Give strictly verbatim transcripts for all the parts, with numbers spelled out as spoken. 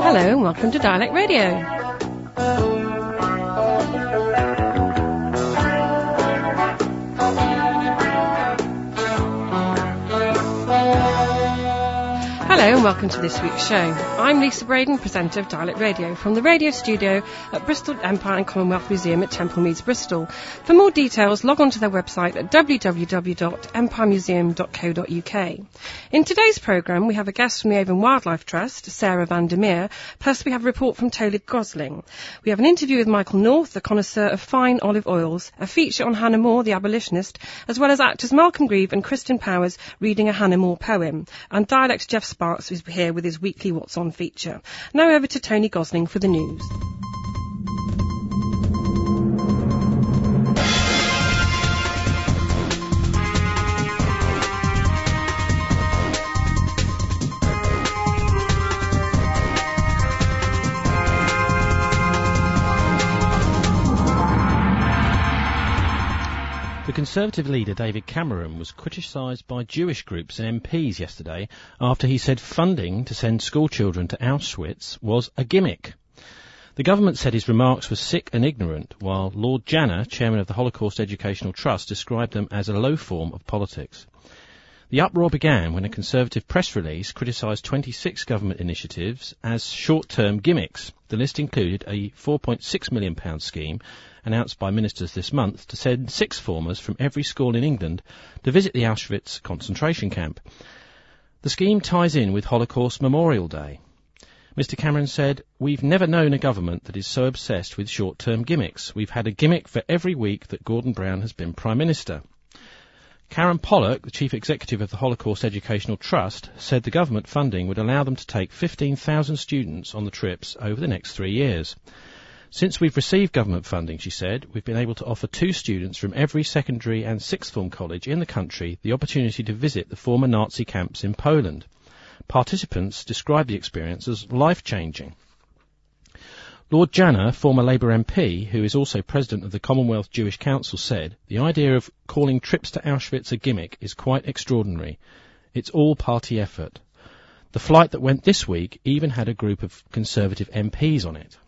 Hello and welcome to Dialect Radio. Hello and welcome to this week's show. I'm Lisa Braden, presenter of Dialect Radio from the radio studio at Bristol Empire and Commonwealth Museum at Temple Meads, Bristol. For more details, log on to their website at w w w dot empire museum dot co dot u k. In today's programme, we have a guest from the Avon Wildlife Trust, Sarah van der Meer, plus we have a report from Tolig Gosling. We have an interview with Michael North, the connoisseur of fine olive oils, a feature on Hannah More, the abolitionist, as well as actors Malcolm Grieve and Kristen Powers reading a Hannah More poem, and dialects Jeff Sparks is here with his weekly What's On feature. Now over to Tony Gosling for the news. The Conservative leader David Cameron was criticised by Jewish groups and M Ps yesterday after he said funding to send schoolchildren to Auschwitz was a gimmick. The government said his remarks were sick and ignorant, while Lord Janner, chairman of the Holocaust Educational Trust, described them as a low form of politics. The uproar began when a Conservative press release criticised twenty-six government initiatives as short-term gimmicks. The list included a four point six million pounds scheme announced by ministers this month to send sixth formers from every school in England to visit the Auschwitz concentration camp. The scheme ties in with Holocaust Memorial Day. Mister Cameron said, "We've never known a government that is so obsessed with short-term gimmicks. We've had a gimmick for every week that Gordon Brown has been Prime Minister." Karen Pollock, the chief executive of the Holocaust Educational Trust, said the government funding would allow them to take fifteen thousand students on the trips over the next three years. Since we've received government funding, she said, we've been able to offer two students from every secondary and sixth form college in the country the opportunity to visit the former Nazi camps in Poland. Participants described the experience as life-changing. Lord Janner, former Labour M P, who is also president of the Commonwealth Jewish Council, said, "The idea of calling trips to Auschwitz a gimmick is quite extraordinary. It's all party effort. The flight that went this week even had a group of Conservative M Ps on it."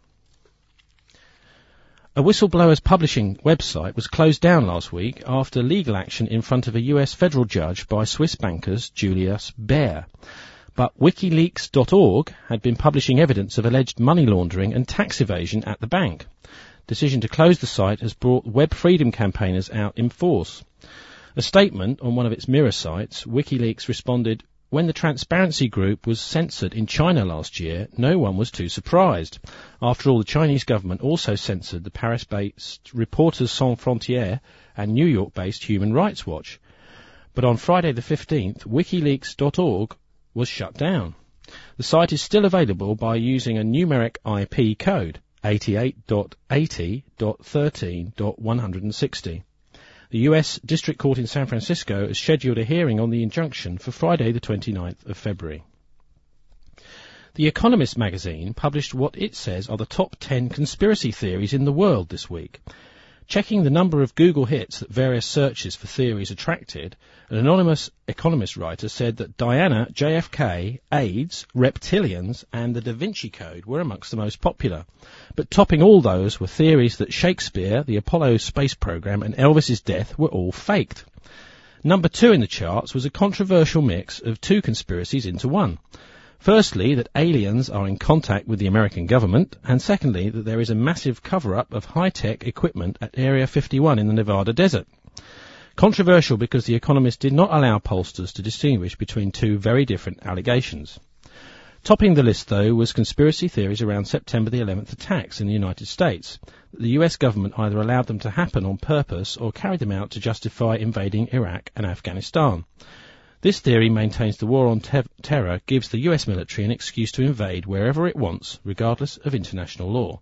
A whistleblower's publishing website was closed down last week after legal action in front of a U S federal judge by Swiss bankers Julius Baer. But WikiLeaks dot org had been publishing evidence of alleged money laundering and tax evasion at the bank. Decision to close the site has brought web freedom campaigners out in force. A statement on one of its mirror sites, WikiLeaks responded, "When the Transparency Group was censored in China last year, no one was too surprised. After all, the Chinese government also censored the Paris-based Reporters Sans Frontières and New York-based Human Rights Watch. But on Friday the fifteenth, WikiLeaks dot org was shut down. The site is still available by using a numeric I P code, eighty-eight dot eighty dot thirteen dot one hundred sixty. The U S District Court in San Francisco has scheduled a hearing on the injunction for Friday the twenty-ninth of February. The Economist magazine published what it says are the top ten conspiracy theories in the world this week. Checking the number of Google hits that various searches for theories attracted, an anonymous Economist writer said that Diana, J F K, AIDS, reptilians and the Da Vinci Code were amongst the most popular. But topping all those were theories that Shakespeare, the Apollo space program and Elvis's death were all faked. Number two in the charts was a controversial mix of two conspiracies into one. Firstly, that aliens are in contact with the American government, and secondly, that there is a massive cover-up of high-tech equipment at Area fifty-one in the Nevada desert. Controversial because The Economist did not allow pollsters to distinguish between two very different allegations. Topping the list, though, was conspiracy theories around September the eleventh attacks in the United States. The U S government either allowed them to happen on purpose or carried them out to justify invading Iraq and Afghanistan. This theory maintains the war on te- terror gives the U S military an excuse to invade wherever it wants, regardless of international law.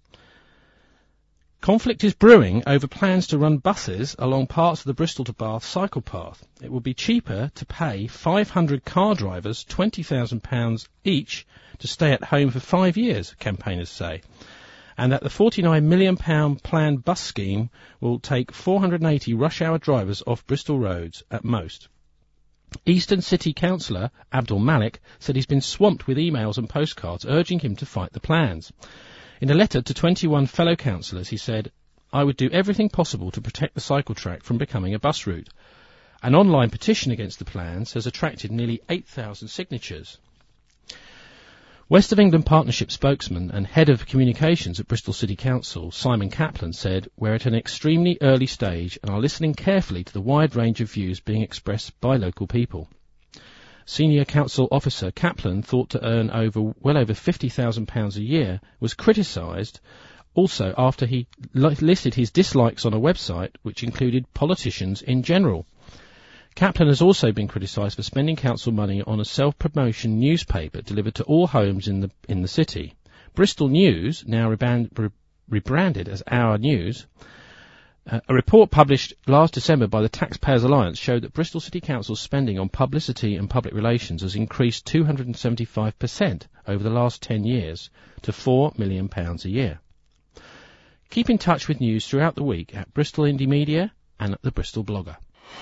Conflict is brewing over plans to run buses along parts of the Bristol to Bath cycle path. It will be cheaper to pay five hundred car drivers twenty thousand pounds each to stay at home for five years, campaigners say, and that the forty-nine million pounds planned bus scheme will take four hundred eighty rush-hour drivers off Bristol roads at most. Eastern City Councillor Abdul Malik said he's been swamped with emails and postcards urging him to fight the plans. In a letter to twenty-one fellow councillors, he said, "I would do everything possible to protect the cycle track from becoming a bus route." An online petition against the plans has attracted nearly eight thousand signatures. West of England Partnership spokesman and head of communications at Bristol City Council, Simon Kaplan, said, "We're at an extremely early stage and are listening carefully to the wide range of views being expressed by local people." Senior council officer Kaplan, thought to earn over well over fifty thousand pounds a year, was criticised also after he li- listed his dislikes on a website which included politicians in general. Kaplan has also been criticised for spending council money on a self-promotion newspaper delivered to all homes in the in the city. Bristol News, now rebrand, re- rebranded as Our News, uh, a report published last December by the Taxpayers Alliance showed that Bristol City Council's spending on publicity and public relations has increased two hundred seventy-five percent over the last ten years to four million pounds a year. Keep in touch with news throughout the week at Bristol Indie Media and at the Bristol Blogger.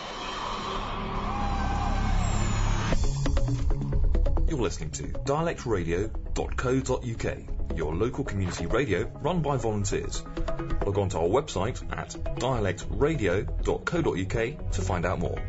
You're listening to dialect radio dot co dot uk, your local community radio run by volunteers. Log on to our website at dialect radio dot co dot uk to find out more.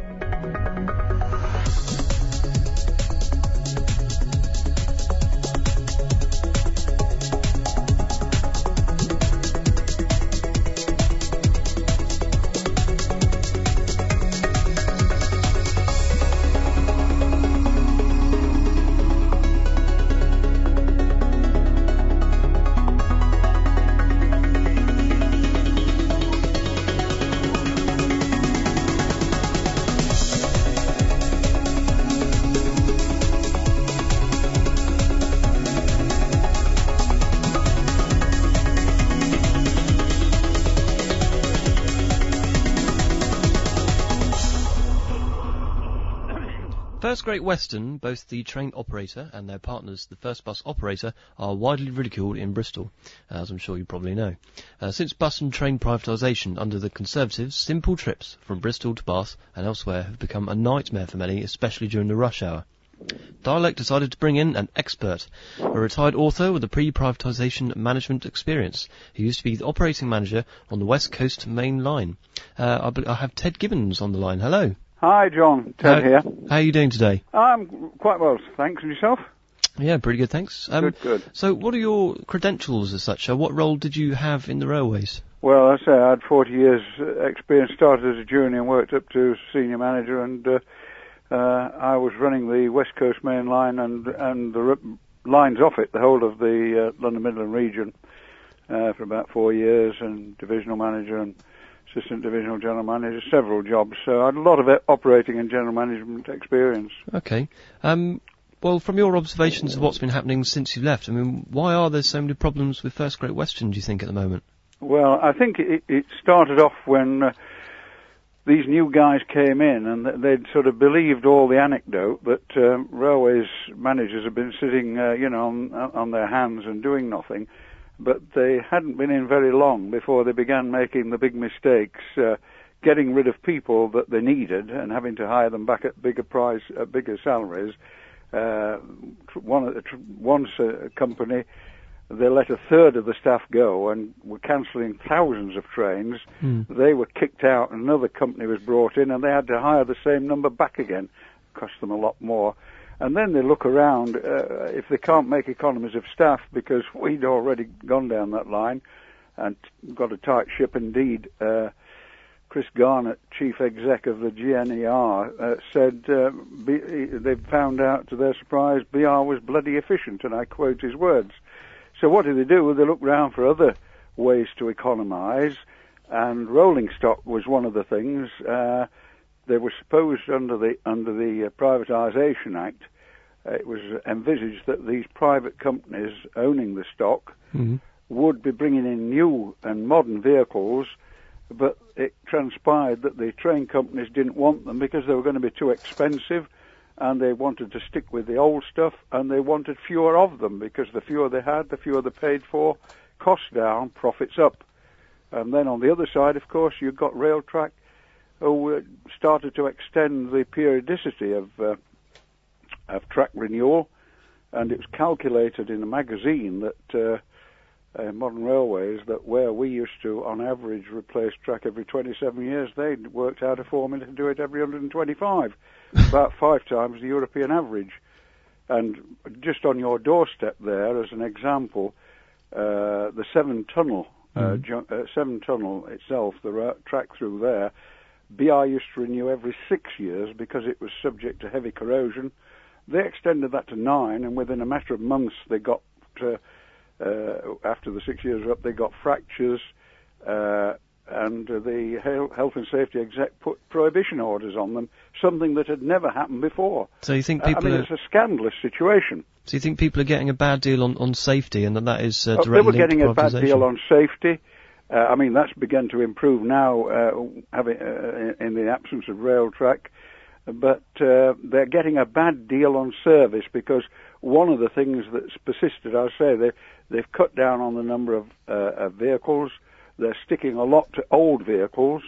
First Great Western, both the train operator and their partners, the First Bus operator, are widely ridiculed in Bristol, as I'm sure you probably know. Uh, since bus and train privatisation under the Conservatives, simple trips from Bristol to Bath and elsewhere have become a nightmare for many, especially during the rush hour. Dialect decided to bring in an expert, a retired author with a pre-privatisation management experience, who used to be the operating manager on the West Coast Main Line. Uh, I, be- I have Ted Gibbons on the line. Hello. Hi, John. Ted How, here. How are you doing today? I'm quite well, thanks. And yourself? Yeah, pretty good, thanks. Um, good, good. So what are your credentials as such? Uh, what role did you have in the railways? Well, I say I had forty years uh, experience, started as a junior and worked up to senior manager, and uh, uh, I was running the West Coast Main Line and, and the r- lines off it, the whole of the uh, London Midland region, uh, for about four years, and divisional manager and assistant divisional general manager, several jobs. So I had a lot of operating and general management experience. Okay. Um, well, from your observations of what's been happening since you left, I mean, why are there so many problems with First Great Western, do you think, at the moment? Well, I think it, it started off when uh, these new guys came in and they'd sort of believed all the anecdote that um, railways managers have been sitting, uh, you know, on, on their hands and doing nothing. But they hadn't been in very long before they began making the big mistakes, uh, getting rid of people that they needed and having to hire them back at bigger price, at bigger salaries. Uh, one, once a company, they let a third of the staff go and were cancelling thousands of trains. Mm. They were kicked out, and another company was brought in, and they had to hire the same number back again. Cost them a lot more. And then they look around, uh, if they can't make economies of staff, because we'd already gone down that line and got a tight ship indeed. Uh, Chris Garnett, chief exec of the G N E R, uh, said uh, B- they found out, to their surprise, B R was bloody efficient, and I quote his words. So what did they do? Well, they looked round for other ways to economise, and rolling stock was one of the things. Uh, They were supposed under the under the uh, Privatisation Act, uh, it was envisaged that these private companies owning the stock mm-hmm. would be bringing in new and modern vehicles, but it transpired that the train companies didn't want them because they were going to be too expensive, and they wanted to stick with the old stuff, and they wanted fewer of them because the fewer they had, the fewer they paid for, costs down, profits up. And then on the other side, of course, you've got Railtrack. who uh, started to extend the periodicity of uh, of track renewal, and it was calculated in a magazine that uh, uh, Modern Railways, that where we used to, on average, replace track every twenty-seven years, they'd worked out a formula to do it every one hundred twenty-five, about five times the European average. And just on your doorstep there, as an example, uh, the Severn Tunnel, uh, ju- uh, Severn Tunnel itself, the ra- track through there, B I used to renew every six years because it was subject to heavy corrosion. They extended that to nine, and within a matter of months, they got, uh, uh, after the six years were up, they got fractures, uh, and uh, the health and safety exec put prohibition orders on them, something that had never happened before. So you think people I mean, are, it's a scandalous situation. So you think people are getting a bad deal on, on safety, and that that is uh, Oh, directly they were linked getting to a bad privatisation? deal on safety. Uh, I mean, that's begun to improve now, uh, having, uh, in the absence of rail track. But uh, they're getting a bad deal on service, because one of the things that's persisted, I say, they, they've cut down on the number of, uh, of vehicles. They're sticking a lot to old vehicles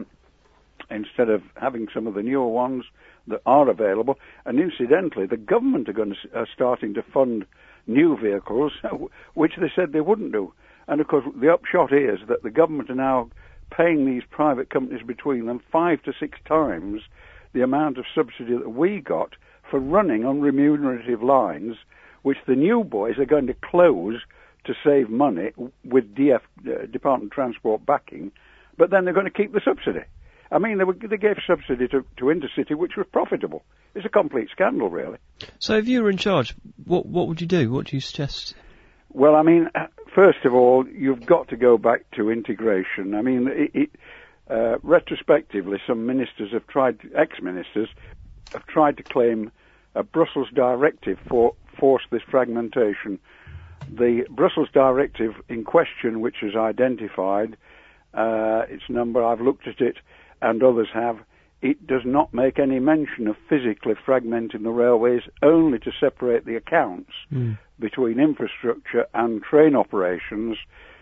instead of having some of the newer ones that are available. And incidentally, the government are, going to, are starting to fund new vehicles, which they said they wouldn't do. And of course, the upshot is that the government are now paying these private companies between them five to six times the amount of subsidy that we got for running unremunerative lines, which the new boys are going to close to save money with D F, uh, Department of Transport backing, but then they're going to keep the subsidy. I mean, they, were, they gave subsidy to, to Intercity, which was profitable. It's a complete scandal, really. So if you were in charge, what what would you do? What do you suggest? Well, I mean, first of all, you've got to go back to integration. I mean, it, it, uh, retrospectively, some ministers have tried, ex-ministers, have tried to claim a Brussels directive for force this fragmentation. The Brussels directive in question, which is identified, uh, its number, I've looked at it, and others have, it does not make any mention of physically fragmenting the railways, only to separate the accounts mm. between infrastructure and train operations.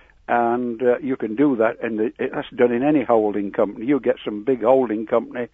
And uh, you can do that, and it, that's done in any holding company. You get some big holding company,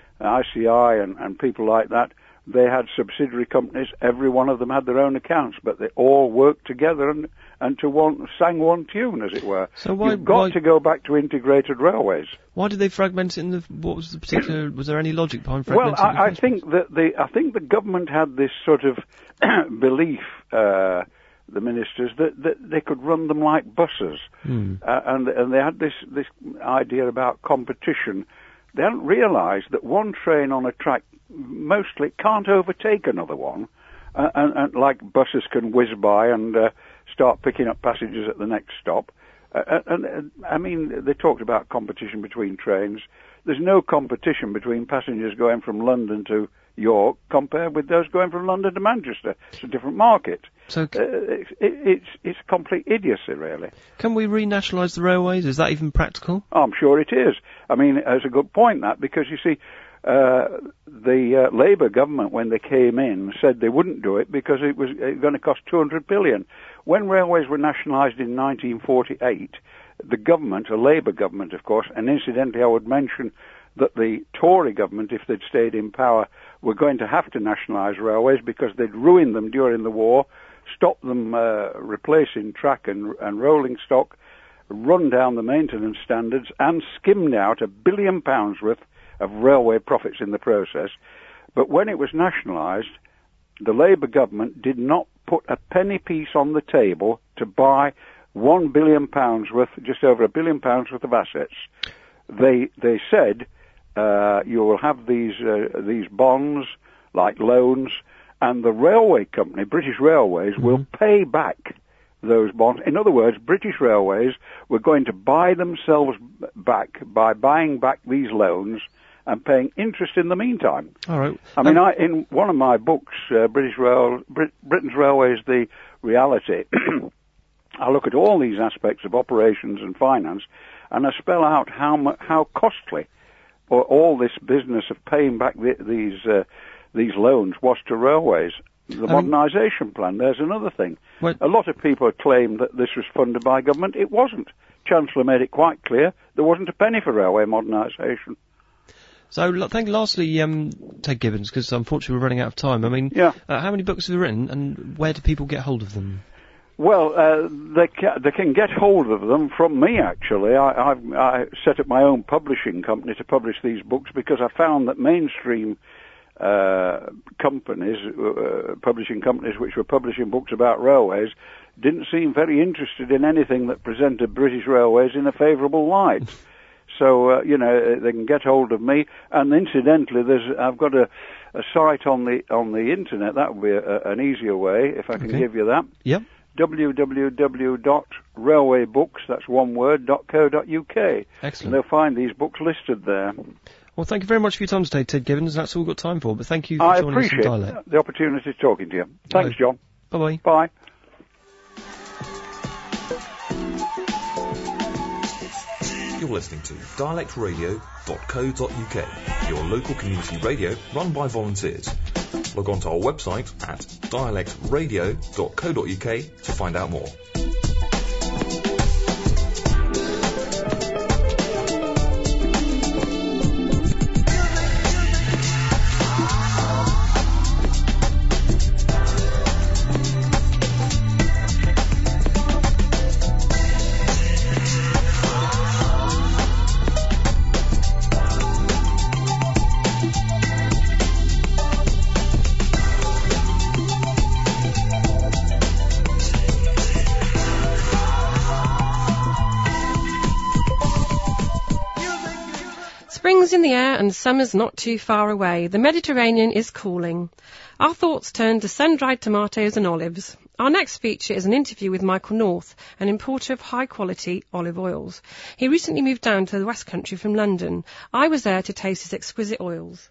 I C I and, and people like that. They had subsidiary companies. Every one of them had their own accounts, but they all worked together and, and to one, sang one tune, as it were. So why, You've got why, to go back to integrated railways. Why did they fragment it in the, what was the particular, was there any logic behind fragmenting Well, I, it? I think that the, I think the government had this sort of belief, uh, the ministers, that, that they could run them like buses. Hmm. Uh, and, and they had this, this idea about competition. They hadn't realised that one train on a track mostly can't overtake another one, uh, and, and like buses can whiz by and uh, start picking up passengers at the next stop. Uh, and, and I mean, they talked about competition between trains. There's no competition between passengers going from London to York compared with those going from London to Manchester. It's a different market. So c- uh, it, it, it's it's complete idiocy, really. Can we renationalise the railways? Is that even practical? Oh, I'm sure it is. I mean, it's a good point, that, because you see, Uh, the uh, Labour government, when they came in, said they wouldn't do it because it was uh, going to cost two hundred billion. When railways were nationalised in nineteen forty-eight, the government, a Labour government, of course, and incidentally, I would mention that the Tory government, if they'd stayed in power, were going to have to nationalise railways because they'd ruined them during the war, stopped them uh, replacing track and, and rolling stock, run down the maintenance standards, and skimmed out a billion pounds worth of railway profits in the process. But when it was nationalised, the Labour government did not put a penny piece on the table to buy one billion pounds worth, just over a billion pounds worth of assets. They they said uh, you will have these uh, these bonds, like loans, and the railway company, British Railways, mm-hmm. will pay back those bonds. In other words, British Railways were going to buy themselves back by buying back these loans and paying interest in the meantime. All right. I mean, um, I, in one of my books, uh, British Rail, Brit- Britain's Railways, The Reality, I look at all these aspects of operations and finance, and I spell out how mu- how costly or all this business of paying back the, these uh, these loans was to railways. The I mean, modernisation plan, there's another thing. What? A lot of people claim that this was funded by government. It wasn't. Chancellor made it quite clear there wasn't a penny for railway modernisation. So, l- thank lastly, um, Ted Gibbons, because unfortunately we're running out of time. I mean, Yeah. uh, how many books have you written, and where do people get hold of them? Well, uh, they ca- they can get hold of them from me. Actually, I, I've I set up my own publishing company to publish these books because I found that mainstream uh, companies, uh, publishing companies, which were publishing books about railways, didn't seem very interested in anything that presented British Railways in a favourable light. So, uh, you know, they can get hold of me. And incidentally, there's I've got a, a site on the on the internet. That would be a, a, an easier way, if I can Okay. give you that. Yep. w w w dot railway books, that's one word, dot co dot u k. Excellent. And they'll find these books listed there. Well, thank you very much for your time today, Ted Gibbons. That's all we've got time for, but thank you for I joining us on appreciate Dialect. the opportunity of talking to you. Thanks, John. Bye-bye. Bye. You're listening to dialect radio dot co dot u k, your local community radio run by volunteers. Log on to our website at dialect radio dot co dot u k to find out more. Spring's in the air and summer's not too far away. The Mediterranean is cooling. Our thoughts turn to sun-dried tomatoes and olives. Our next feature is an interview with Michael North, an importer of high-quality olive oils. He recently moved down to the West Country from London. I was there to taste his exquisite oils.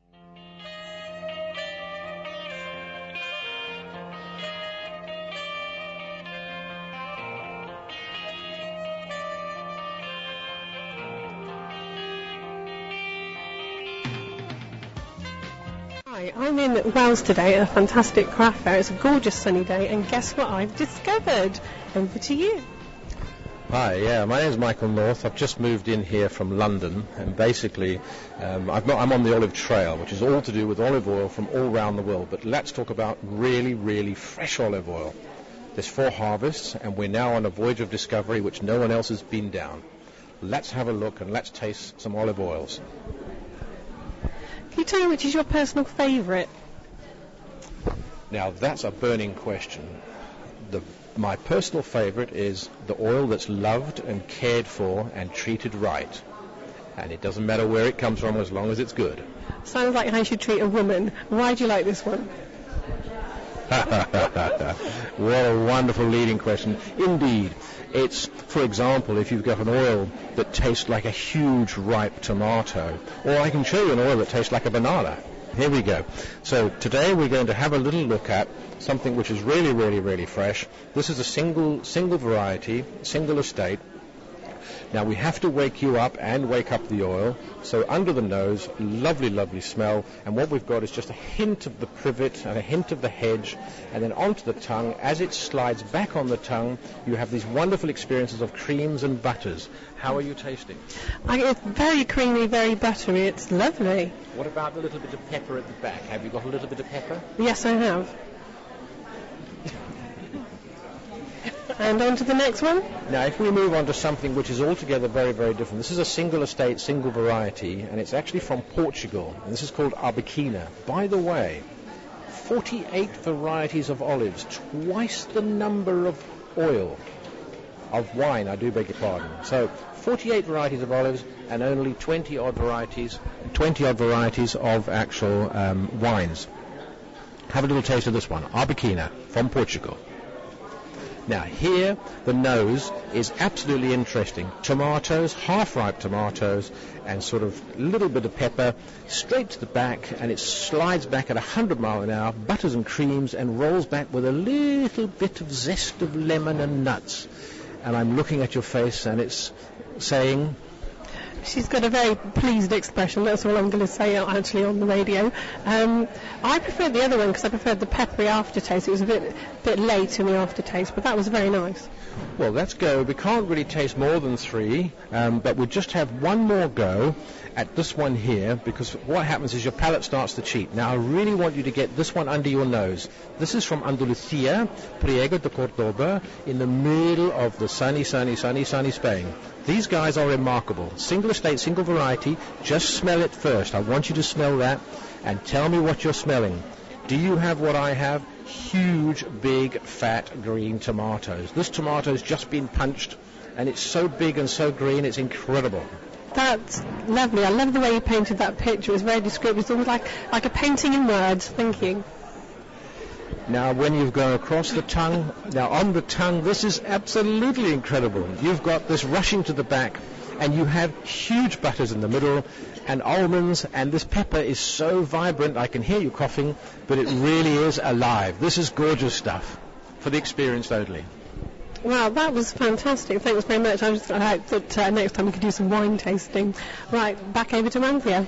Hi, I'm in Wales today at a fantastic craft fair. It's a gorgeous sunny day, and guess what I've discovered? Over to you. Hi, yeah, my name's Michael North. I've just moved in here from London, and basically um, I've not, I'm on the Olive Trail, which is all to do with olive oil from all around the world. But let's talk about really, really fresh olive oil. There's four harvests, and we're now on a voyage of discovery which no one else has been down. Let's have a look and let's taste some olive oils. Can you tell me which is your personal favourite? Now, that's a burning question. The, my personal favourite is the oil that's loved and cared for and treated right. And it doesn't matter where it comes from as long as it's good. Sounds like how you should treat a woman. Why do you like this one? What a wonderful leading question. Indeed. It's, for example, if you've got an oil that tastes like a huge ripe tomato, or I can show you an oil that tastes like a banana. Here we go. So today we're going to have a little look at something which is really, really, really fresh. This is a single, single variety, single estate. Now we have to wake you up and wake up the oil. So under the nose, lovely, lovely smell. And what we've got is just a hint of the privet and a hint of the hedge. And then onto the tongue. As it slides back on the tongue, you have these wonderful experiences of creams and butters. How are you tasting? I, it's very creamy, very buttery. It's lovely. What about the little bit of pepper at the back? Have you got a little bit of pepper? Yes, I have. And on to the next one. Now, if we move on to something which is altogether very, very different. This is a single estate, single variety, and it's actually from Portugal. And this is called Arbequina. By the way, forty-eight varieties of olives, twice the number of oil, of wine, I do beg your pardon. So, forty-eight varieties of olives and only twenty-odd varieties, twenty-odd varieties of actual um, wines. Have a little taste of this one, Arbequina, from Portugal. Now here, the nose is absolutely interesting. Tomatoes, half-ripe tomatoes, and sort of a little bit of pepper, straight to the back, and it slides back at one hundred miles an hour, butters and creams, and rolls back with a little bit of zest of lemon and nuts. And I'm looking at your face, and it's saying... She's got a very pleased expression, that's all I'm going to say actually on the radio. Um, I preferred the other one because I preferred the peppery aftertaste. It was a bit bit late in the aftertaste, but that was very nice. Well, let's go. We can't really taste more than three, um, but we'll just have one more go at this one here, because what happens is your palate starts to cheat. Now, I really want you to get this one under your nose. This is from Andalusia, Priego de Cordoba, in the middle of the sunny, sunny, sunny, sunny Spain. These guys are remarkable. Single estate, single variety. Just smell it first. I want you to smell that and tell me what you're smelling. Do you have what I have? Huge, big, fat, green tomatoes. This tomato's just been punched, and it's so big and so green, it's incredible. That's lovely. I love the way you painted that picture. It was very descriptive. It's almost like, like a painting in words. Thank you. Now, when you go across the tongue, now on the tongue, this is absolutely incredible. You've got this rushing to the back, and you have huge butters in the middle, and almonds, and this pepper is so vibrant, I can hear you coughing, but it really is alive. This is gorgeous stuff for the experienced only. Wow, that was fantastic. Thanks very much. I just hope that uh, next time we could do some wine tasting. Right, back over to Anthea.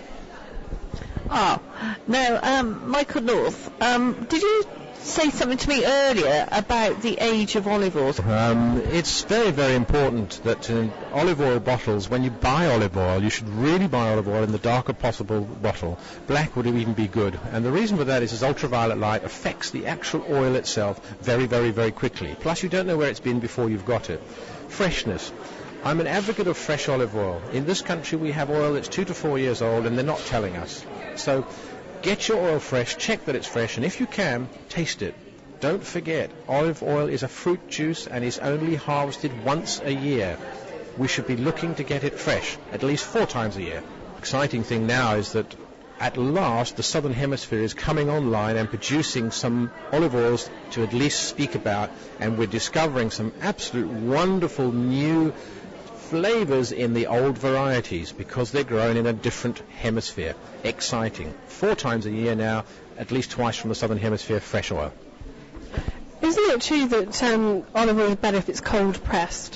Oh, no, um, Michael North, um, did you say something to me earlier about the age of olive oil? Um, it's very, very important that in olive oil bottles, when you buy olive oil, you should really buy olive oil in the darker possible bottle. Black would even be good. And the reason for that is, is ultraviolet light affects the actual oil itself very, very, very quickly. Plus, you don't know where it's been before you've got it. Freshness. I'm an advocate of fresh olive oil. In this country, we have oil that's two to four years old, and they're not telling us. So get your oil fresh, check that it's fresh, and if you can, taste it. Don't forget, olive oil is a fruit juice and is only harvested once a year. We should be looking to get it fresh, at least four times a year. Exciting thing now is that at last the Southern Hemisphere is coming online and producing some olive oils to at least speak about, and we're discovering some absolute wonderful new flavors in the old varieties because they're grown in a different hemisphere. Exciting. Four times a year now, at least twice from the Southern Hemisphere, fresh oil. Isn't it true that um, olive oil is better if it's cold pressed?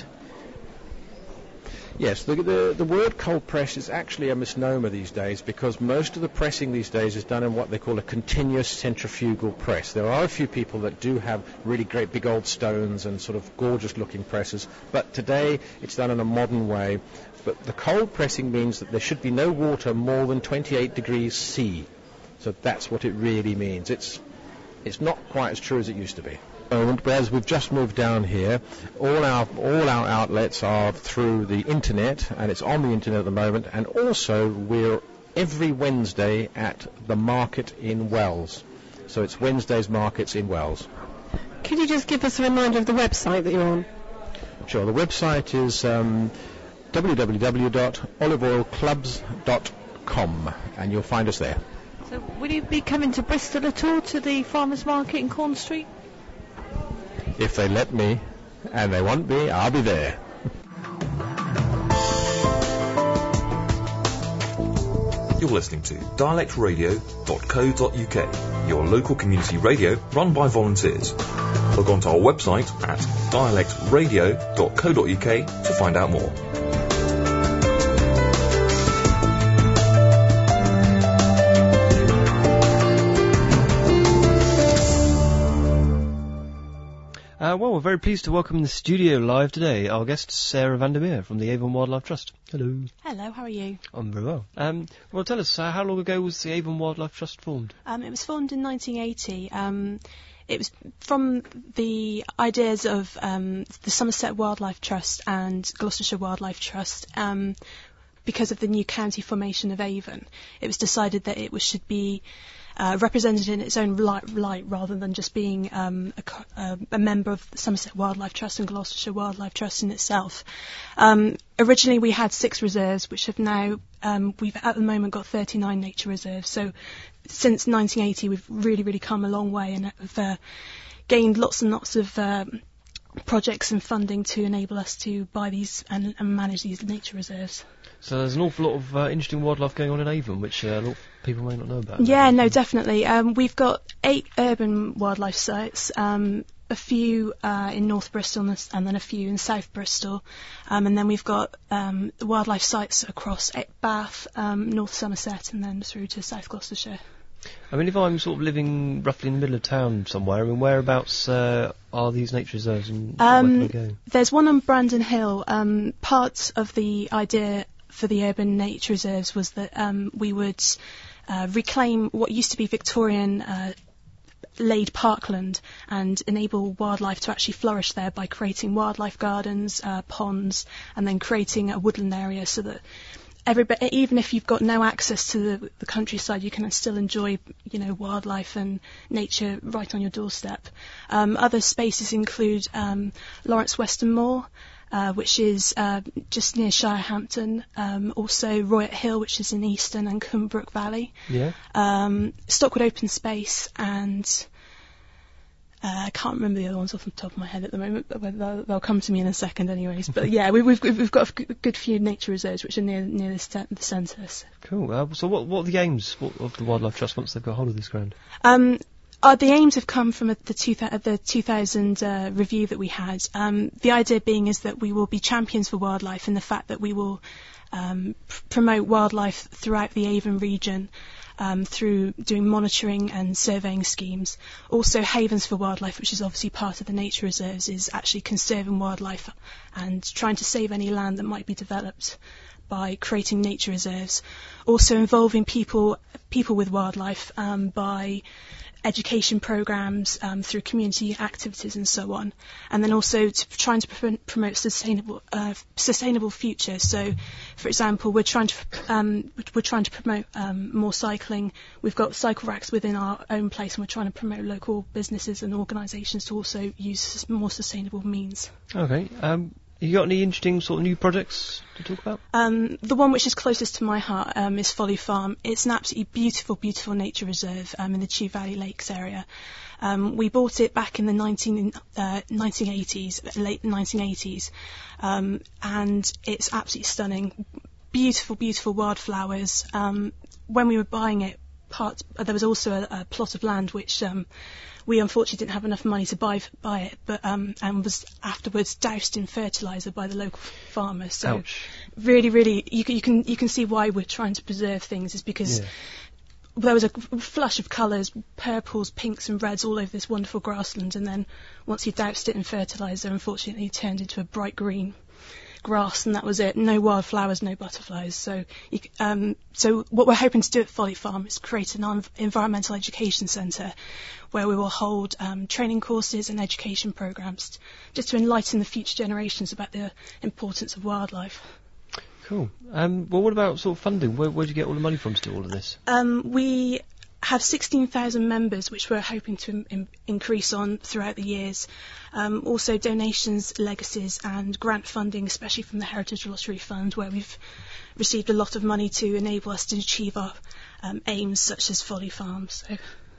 Yes, the, the, the word cold press is actually a misnomer these days, because most of the pressing these days is done in what they call a continuous centrifugal press. There are a few people that do have really great big old stones and sort of gorgeous looking presses, but today it's done in a modern way. But the cold pressing means that there should be no water more than twenty-eight degrees C. So that's what it really means. It's, it's not quite as true as it used to be. Whereas we've just moved down here, all our all our outlets are through the internet, and it's on the internet at the moment, and also we're every Wednesday at the market in Wells. So it's Wednesday's markets in Wells. Could you just give us a reminder of the website that you're on? Sure, the website is um, w w w dot olive oil clubs dot com, and you'll find us there. So will you be coming to Bristol at all, to the farmers market in Corn Street? If they let me, and they want me, I'll be there. You're listening to dialect radio dot co dot u k, your local community radio run by volunteers. Log on to our website at dialect radio dot co dot u k to find out more. Uh, well, we're very pleased to welcome in the studio live today our guest, Sarah Vandermeer from the Avon Wildlife Trust. Hello. Hello, how are you? I'm very well. Um, well, tell us, uh, how long ago was the Avon Wildlife Trust formed? Um, it was formed in nineteen eighty. Um, it was from the ideas of um, the Somerset Wildlife Trust and Gloucestershire Wildlife Trust. Um, because of the new county formation of Avon, it was decided that it was, should be Uh, represented in its own light, light rather than just being um, a, uh, a member of the Somerset Wildlife Trust and Gloucestershire Wildlife Trust in itself. Um, originally we had six reserves, which have now, um, we've at the moment got thirty-nine nature reserves. So since nineteen eighty we've really, really come a long way and have uh, gained lots and lots of um, projects and funding to enable us to buy these and, and manage these nature reserves. So there's an awful lot of uh, interesting wildlife going on in Avon, which uh, a lot of people may not know about. Yeah, no, definitely. Um, we've got eight urban wildlife sites, um, a few uh, in North Bristol and s- and then a few in South Bristol. Um, and then we've got um, the wildlife sites across Bath, um, North Somerset, and then through to South Gloucestershire. I mean, if I'm sort of living roughly in the middle of town somewhere, I mean, whereabouts uh, are these nature reserves and Um, where can I go? There's one on Brandon Hill. Um, part of the idea for the urban nature reserves was that um, we would uh, reclaim what used to be Victorian uh, laid parkland and enable wildlife to actually flourish there by creating wildlife gardens, uh, ponds, and then creating a woodland area so that everybody, even if you've got no access to the, the countryside, you can still enjoy, you know, wildlife and nature right on your doorstep. Um, other spaces include um, Lawrence Weston Moor, uh, which is uh, just near Shirehampton. Um, also Royat Hill, which is in Easton and Cumbrook Valley. Yeah. Um, Stockwood Open Space, and uh, I can't remember the other ones off the top of my head at the moment, but they'll, they'll come to me in a second anyways. But yeah, we, we've we've got a g- good few nature reserves which are near near the, st- the centre. So. Cool. Uh, so what what are the aims what, of the Wildlife Trust once they've got hold of this ground? Um, Uh, the aims have come from uh, the, two th- uh, the two thousand uh, review that we had. Um, the idea being is that we will be champions for wildlife, and the fact that we will um, pr- promote wildlife throughout the Avon region um, through doing monitoring and surveying schemes. Also, Havens for Wildlife, which is obviously part of the nature reserves, is actually conserving wildlife and trying to save any land that might be developed by creating nature reserves. Also involving people people with wildlife um, by education programs um, through community activities and so on, and then also to trying to pr- promote sustainable uh, sustainable future. So, for example, we're trying to um, we're trying to promote um, more cycling. We've got cycle racks within our own place, and we're trying to promote local businesses and organisations to also use more sustainable means. Okay. Um, you got any interesting sort of new projects to talk about? Um, the one which is closest to my heart um, is Folly Farm. It's an absolutely beautiful, beautiful nature reserve um, in the Chew Valley Lakes area. Um, we bought it back in the nineteen, uh, nineteen eighties, late nineteen eighties, um, and it's absolutely stunning. Beautiful, beautiful wildflowers. Um, when we were buying it, part uh, there was also a, a plot of land which um, we unfortunately didn't have enough money to buy buy it, but um, and was afterwards doused in fertiliser by the local farmer. So Ouch. really, really, you can you can you can see why we're trying to preserve things is because. Yeah. There was a flush of colours, purples, pinks and reds all over this wonderful grassland, and then once you doused it in fertiliser, unfortunately it turned into a bright green grass, and that was it. No wildflowers, no butterflies. So, you, c- um, so what we're hoping to do at Folly Farm is create an env- environmental education centre where we will hold um, training courses and education programmes just to enlighten the future generations about the importance of wildlife. Cool. Um, well, what about sort of funding? Where where do you get all the money from to do all of this? Um, we have sixteen thousand members, which we're hoping to im- increase on throughout the years. Um, also donations, legacies and grant funding, especially from the Heritage Lottery Fund, where we've received a lot of money to enable us to achieve our um, aims, such as Folly Farm. So.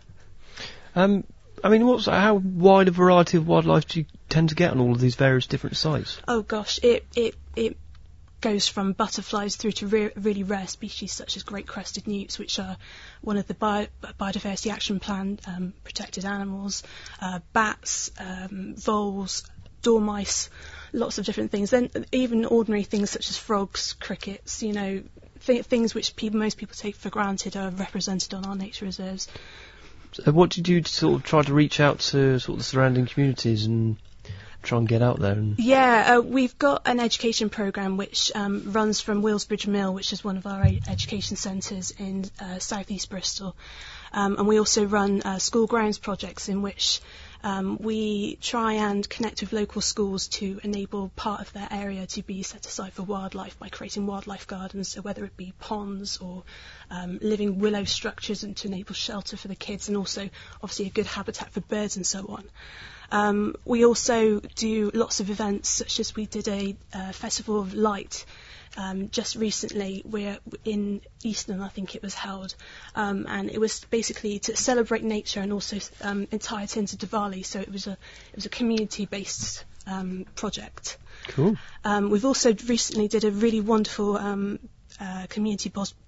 Um, I mean, what's how wide a variety of wildlife do you tend to get on all of these various different sites? Oh gosh, it it it goes from butterflies through to re- really rare species such as great crested newts, which are one of the Bio- Biodiversity Action Plan um, protected animals, uh, bats, um, voles, dormice, lots of different things. Then even ordinary things such as frogs, crickets, you know, th- things which people, most people take for granted are represented on our nature reserves. So what do you do to sort of try to reach out to sort of the surrounding communities and try and get out there? And Yeah, uh, we've got an education programme which um, runs from Willsbridge Mill, which is one of our e- education centres in uh, South East Bristol. Um, and we also run uh, school grounds projects in which um, we try and connect with local schools to enable part of their area to be set aside for wildlife by creating wildlife gardens, so whether it be ponds or um, living willow structures and to enable shelter for the kids, and also obviously a good habitat for birds and so on. Um, we also do lots of events, such as we did a uh, Festival of Light um, just recently. We're in Easton, I think it was held, um, and it was basically to celebrate nature and also um, tie it into Diwali. So it was a it was a community-based um, project. cool. Um, we've also recently did a really wonderful um, uh, community bos-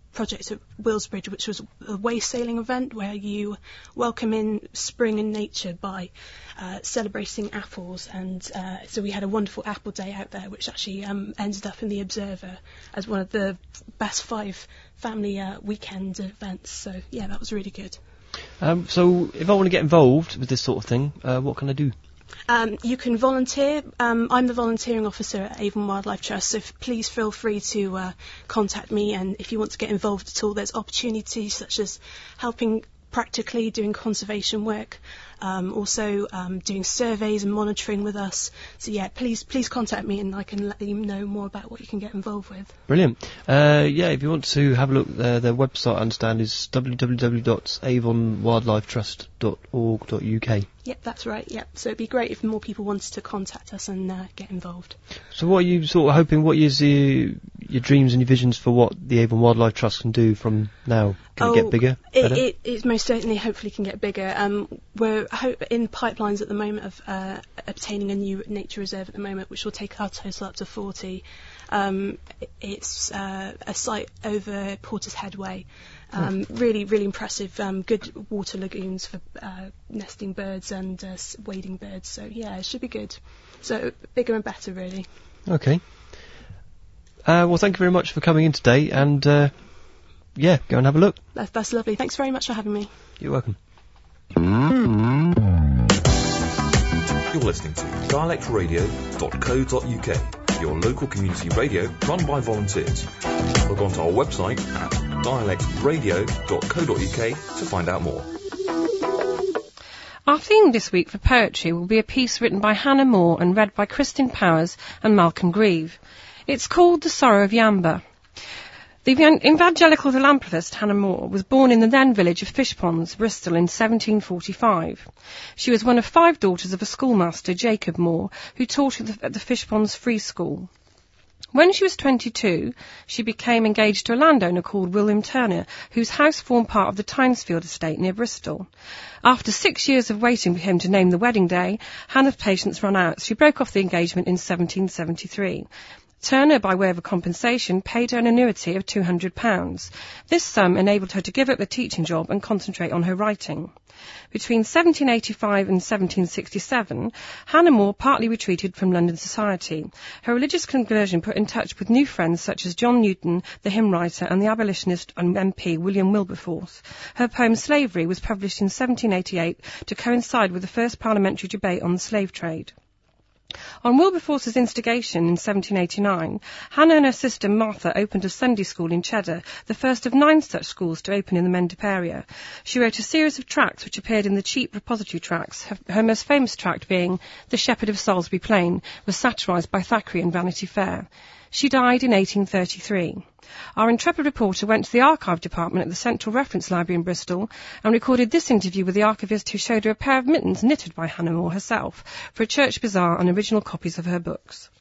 project at Willsbridge, which was a way sailing event where you welcome in spring and nature by uh, celebrating apples. And uh, so we had a wonderful apple day out there, which actually um, ended up in the Observer as one of the best five family uh, weekend events. So yeah, that was really good. Um, so if I want to get involved with this sort of thing, uh, what can I do? Um, you can volunteer. Um, I'm the volunteering officer at Avon Wildlife Trust, so f- please feel free to uh, contact me. And if you want to get involved at all, there's opportunities such as helping practically doing conservation work, um, also um, doing surveys and monitoring with us. So yeah, please please contact me and I can let you know more about what you can get involved with. Brilliant. Uh, yeah, if you want to have a look, uh, their website, I understand, is w w w dot avon wildlife trust dot org dot u k. Yep, that's right, yep. So it'd be great if more people wanted to contact us and uh, get involved. So what are you sort of hoping, what is your, your dreams and your visions for what the Avon Wildlife Trust can do from now? Can oh, it get bigger? It, it, it most certainly, hopefully, can get bigger. Um, we're hope in pipelines at the moment of uh, obtaining a new nature reserve at the moment, which will take our total up to forty. Um, it's uh, a site over Porter's Headway. Um, oh. Really, really impressive. Um, good water lagoons for uh, nesting birds and uh, wading birds. So yeah, it should be good. So bigger and better, really. Okay. Uh, well, thank you very much for coming in today, and uh, yeah, go and have a look. That's, that's lovely. Thanks very much for having me. You're welcome. You're listening to dialect radio dot co dot u k, your local community radio run by volunteers. Log on to our website at dialect radio dot co dot u k to find out more. Our theme this week for poetry will be a piece written by Hannah Moore and read by Kristin Powers and Malcolm Grieve. It's called The Sorrow of Yamba. The evangelical philanthropist Hannah Moore was born in the then village of Fishponds, Bristol, in seventeen forty-five. She was one of five daughters of a schoolmaster, Jacob Moore, who taught at the, at the Fishponds Free School. When she was twenty-two, she became engaged to a landowner called William Turner, whose house formed part of the Tynesfield estate near Bristol. After six years of waiting for him to name the wedding day, Hannah's patience ran out. She broke off the engagement in seventeen seventy-three. Turner, by way of a compensation, paid her an annuity of two hundred pounds. This sum enabled her to give up the teaching job and concentrate on her writing. Between seventeen eighty-five and seventeen sixty-seven, Hannah Moore partly retreated from London society. Her religious conversion put in touch with new friends such as John Newton, the hymn writer, and the abolitionist and M P William Wilberforce. Her poem Slavery was published in seventeen eighty-eight to coincide with the first parliamentary debate on the slave trade. On Wilberforce's instigation in seventeen eighty-nine, Hannah and her sister Martha opened a Sunday school in Cheddar, the first of nine such schools to open in the Mendip area. She wrote a series of tracts which appeared in the cheap repository tracts, her, her most famous tract being The Shepherd of Salisbury Plain, was satirised by Thackeray in Vanity Fair. She died in eighteen thirty-three. Our intrepid reporter went to the archive department at the Central Reference Library in Bristol and recorded this interview with the archivist, who showed her a pair of mittens knitted by Hannah Moore herself for a church bazaar and original copies of her books.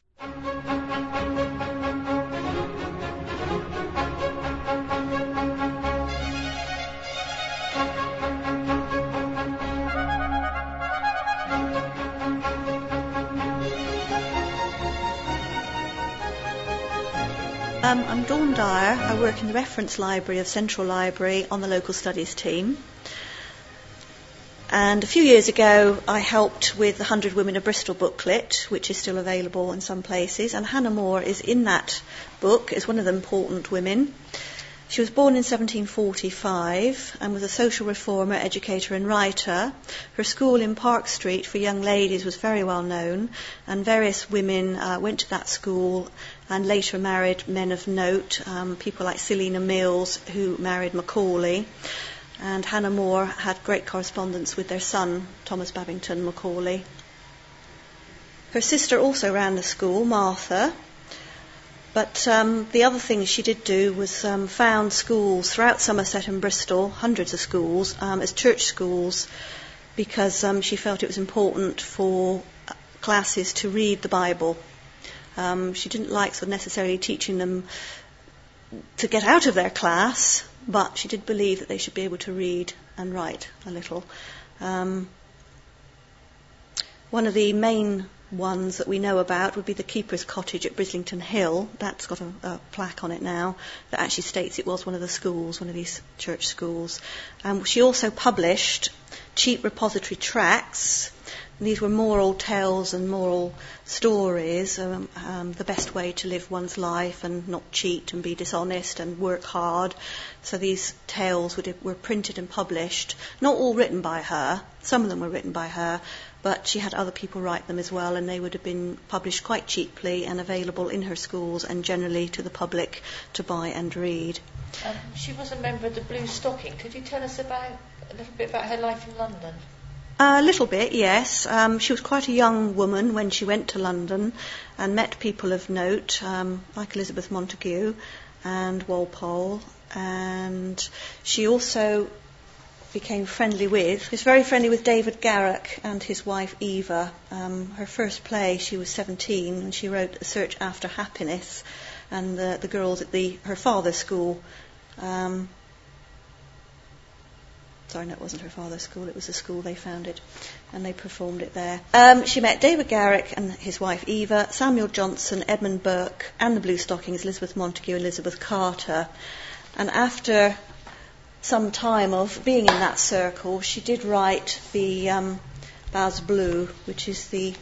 Um, I'm Dawn Dyer. I work in the Reference Library of Central Library on the Local Studies team. And a few years ago, I helped with the one hundred Women of Bristol booklet, which is still available in some places. And Hannah Moore is in that book as one of the important women. She was born in seventeen forty-five and was a social reformer, educator and writer. Her school in Park Street for young ladies was very well known, and various women uh, went to that school and later married men of note, um, people like Selina Mills, who married Macaulay. And Hannah Moore had great correspondence with their son, Thomas Babington Macaulay. Her sister also ran the school, Martha. But um, the other thing she did do was um, found schools throughout Somerset and Bristol, hundreds of schools, um, as church schools, because um, she felt it was important for classes to read the Bible. Um, she didn't like sort of necessarily teaching them to get out of their class, but she did believe that they should be able to read and write a little. Um, one of the main ones that we know about would be the Keeper's Cottage at Brislington Hill. That's got a, a plaque on it now that actually states it was one of the schools, one of these church schools. Um, she also published cheap repository tracts. These were moral tales and moral stories, um, um, the best way to live one's life and not cheat and be dishonest and work hard. So these tales would, were printed and published, not all written by her. Some of them were written by her, but she had other people write them as well, and they would have been published quite cheaply and available in her schools and generally to the public to buy and read. Um, she was a member of the Blue Stocking. Could you tell us about a little bit about her life in London? A little bit, yes. Um, she was quite a young woman when she went to London and met people of note, um, like Elizabeth Montagu and Walpole. And she also became friendly with, she was very friendly with David Garrick and his wife Eva. Um, her first play, she was seventeen, and she wrote A Search After Happiness. And the, the girls at the her father's school... Um, Sorry, no, it wasn't her father's school, it was the school they founded, and they performed it there. Um, she met David Garrick and his wife Eva, Samuel Johnson, Edmund Burke, and the Blue Stockings, Elizabeth Montagu, Elizabeth Carter. And after some time of being in that circle, she did write the um, Bas Bleu, which is the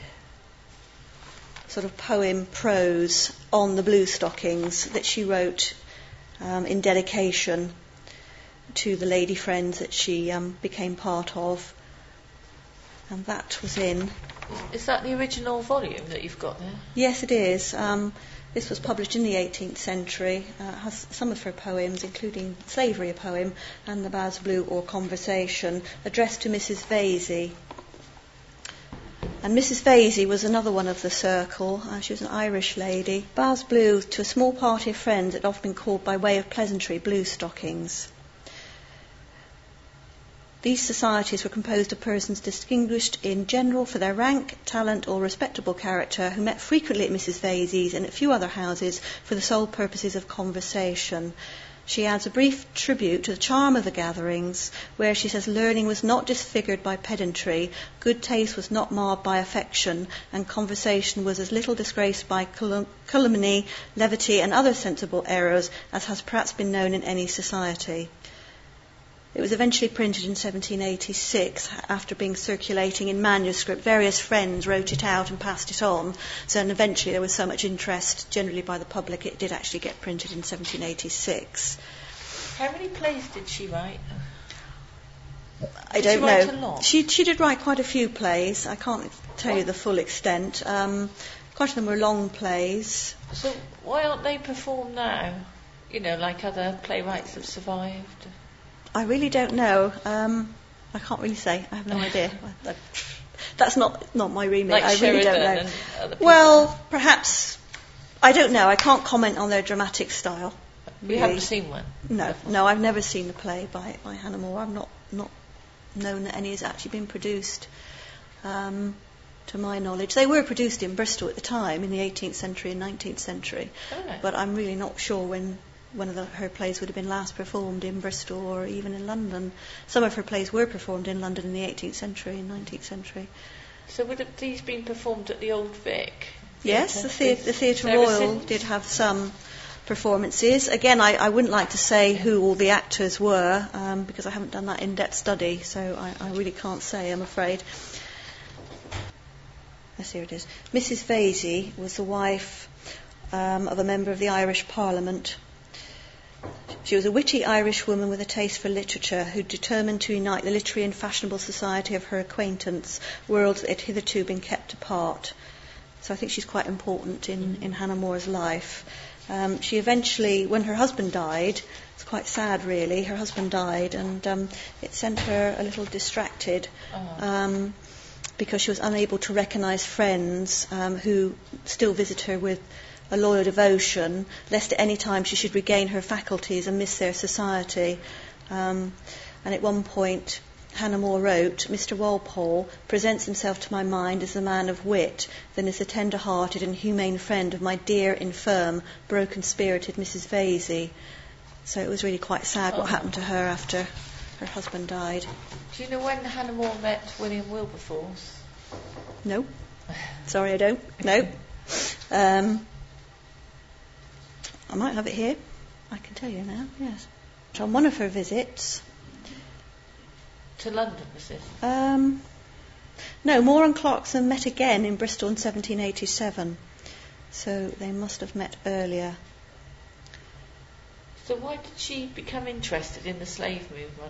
sort of poem prose on the Blue Stockings that she wrote um, in dedication to the lady friends that she um, became part of, and that was in... Is, is that the original volume that you've got there? Yes, it is. Um, this was published in the eighteenth century. Uh, it has some of her poems, including Slavery, a poem, and the Bas Bleu, or Conversation, addressed to Missus Vesey. And Missus Vesey was another one of the circle. Uh, she was an Irish lady. Bas Bleu, to a small party of friends, had often been called by way of pleasantry Blue Stockings. These societies were composed of persons distinguished in general for their rank, talent, or respectable character, who met frequently at Missus Vesey's and at few other houses for the sole purposes of conversation. She adds a brief tribute to the charm of the gatherings, where she says learning was not disfigured by pedantry, good taste was not marred by affection, and conversation was as little disgraced by calumny, levity, and other sensible errors as has perhaps been known in any society. It was eventually printed in seventeen eighty-six after being circulating in manuscript. Various friends wrote it out and passed it on. So and eventually there was so much interest generally by the public, it did actually get printed in seventeen eighty-six. How many plays did she write? I did don't she write know. A lot? She, she did write quite a few plays. I can't tell what? you the full extent. Um, quite a them were long plays. So why aren't they performed now? You know, like other playwrights have survived. I really don't know. Um, I can't really say. I have no idea. That's not not my remit. Like I really Sheridan don't know. And other people. Well, perhaps. I don't know. I can't comment on their dramatic style. You really. haven't seen one? No, no. I've never seen a play by, by Hannah More. I've not not known that any has actually been produced. Um, to my knowledge, they were produced in Bristol at the time, in the eighteenth century and nineteenth century. Oh, no. But I'm really not sure when. One of the, her plays would have been last performed in Bristol or even in London. Some of her plays were performed in London in the eighteenth century and nineteenth century. So would have these been performed at the Old Vic? Yes, the, thea- the Theatre Ever Royal since? did have some performances. Again, I, I wouldn't like to say who all the actors were um, because I haven't done that in-depth study, so I, I really can't say, I'm afraid. Yes, here it is. Missus Vesey was the wife um, of a member of the Irish Parliament. She was a witty Irish woman with a taste for literature who determined to unite the literary and fashionable society of her acquaintance, worlds that had hitherto been kept apart. So I think she's quite important in, in Hannah More's life. Um, she eventually, when her husband died, it's quite sad really, her husband died and um, it sent her a little distracted um, because she was unable to recognise friends um, who still visit her with a loyal devotion, lest at any time she should regain her faculties and miss their society. Um, and at one point, Hannah More wrote, Mister Walpole presents himself to my mind as the man of wit, then as the tender-hearted and humane friend of my dear, infirm, broken-spirited Missus Vesey. So it was really quite sad what oh. happened to her after her husband died. Do you know when Hannah More met William Wilberforce? No. Sorry, I don't. No. Um, I might have it here. I can tell you now, yes. On one of her visits... To London, was this? Um, no, Moore and Clarkson met again in Bristol in seventeen eighty-seven. So they must have met earlier. So why did she become interested in the slave movement?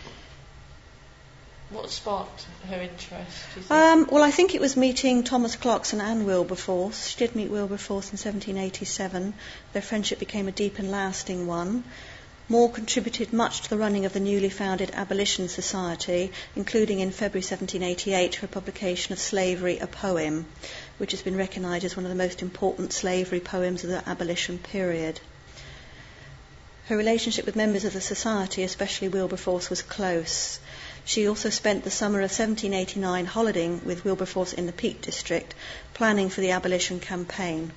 What sparked her interest, do you think? Um, well, I think it was meeting Thomas Clarkson and Wilberforce. She did meet Wilberforce in seventeen eighty-seven. Their friendship became a deep and lasting one. Moore contributed much to the running of the newly founded Abolition Society, including in February seventeen eighty-eight her publication of Slavery, a Poem, which has been recognised as one of the most important slavery poems of the abolition period. Her relationship with members of the society, especially Wilberforce, was close. She also spent the summer of seventeen eighty-nine holidaying with Wilberforce in the Peak District, planning for the abolition campaign.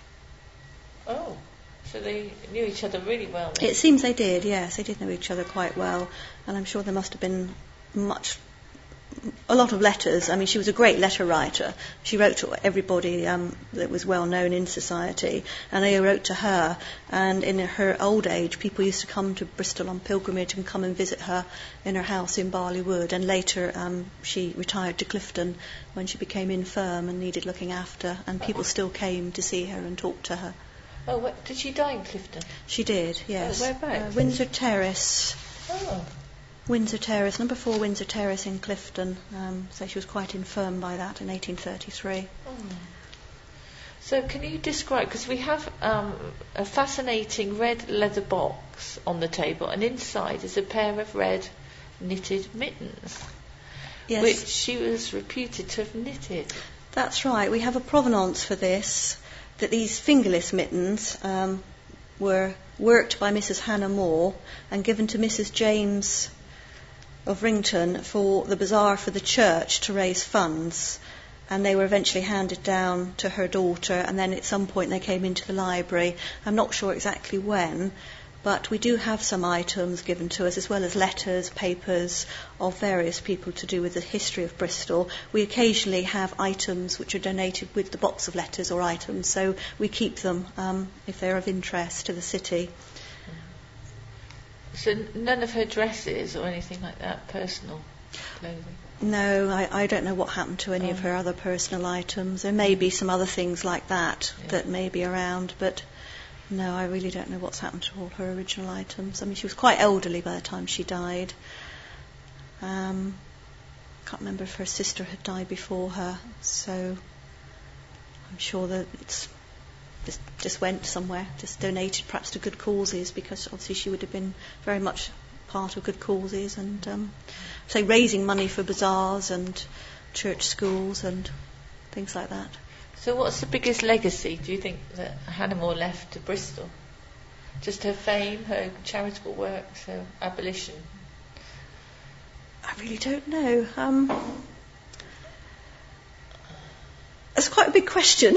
Oh. So they knew each other really well then. It seems they did, yes. They did know each other quite well. And I'm sure there must have been much, a lot of letters. I mean, she was a great letter writer. She wrote to everybody um, that was well known in society. And they wrote to her. And in her old age, people used to come to Bristol on pilgrimage and come and visit her in her house in Barley Wood. And later um, she retired to Clifton when she became infirm and needed looking after. And people still came to see her and talk to her. Oh, what, did she die in Clifton? She did, yes. Oh, whereabouts? Uh, Windsor Terrace. Oh. Windsor Terrace, number four Windsor Terrace in Clifton. Um, so she was quite infirm by that in eighteen thirty-three. Oh. So can you describe, because we have um, a fascinating red leather box on the table, and inside is a pair of red knitted mittens, yes, which she was reputed to have knitted. That's right. We have a provenance for this. That these fingerless mittens um, were worked by Missus Hannah Moore and given to Missus James of Rington for the bazaar for the church to raise funds, and they were eventually handed down to her daughter, and then at some point they came into the library. I'm not sure exactly when, but we do have some items given to us, as well as letters, papers of various people to do with the history of Bristol. We occasionally have items which are donated with the box of letters or items, so we keep them um, if they're of interest to the city. So none of her dresses or anything like that, personal clothing? No, I, I don't know what happened to any oh. of her other personal items. There may be some other things like that yeah. that may be around, but no, I really don't know what's happened to all her original items. I mean, she was quite elderly by the time she died. Um, can't remember if her sister had died before her, so I'm sure that it's just, just went somewhere, just donated perhaps to good causes, because obviously she would have been very much part of good causes, and um, say raising money for bazaars and church schools and things like that. So what's the biggest legacy, do you think, that Hannah Moore left to Bristol? Just her fame, her charitable works, her abolition? I really don't know. Um, that's quite a big question.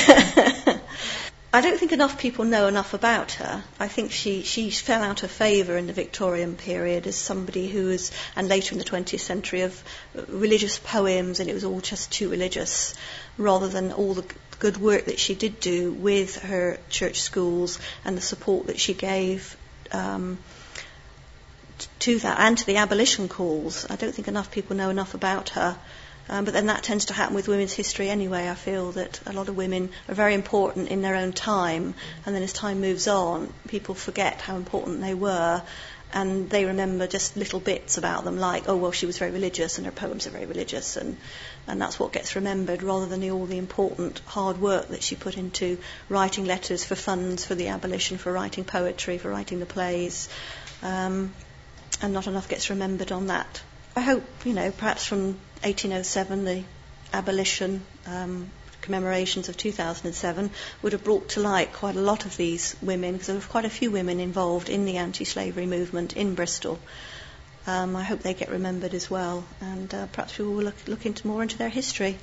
I don't think enough people know enough about her. I think she, she fell out of favour in the Victorian period as somebody who was, and later in the twentieth century, of religious poems, and it was all just too religious, rather than all the good work that she did do with her church schools and the support that she gave um, to that and to the abolition calls. I don't think enough people know enough about her. Um, but then that tends to happen with women's history anyway. I feel that a lot of women are very important in their own time, and then as time moves on, people forget how important they were, and they remember just little bits about them, like, oh, well, she was very religious and her poems are very religious, and, and that's what gets remembered, rather than the, all the important hard work that she put into writing letters for funds for the abolition, for writing poetry, for writing the plays, um, and not enough gets remembered on that. I hope, you know, perhaps from eighteen oh seven, the abolition um, commemorations of two thousand seven would have brought to light quite a lot of these women, because there were quite a few women involved in the anti-slavery movement in Bristol. Um, I hope they get remembered as well, and uh, perhaps we will look, look into more into their history.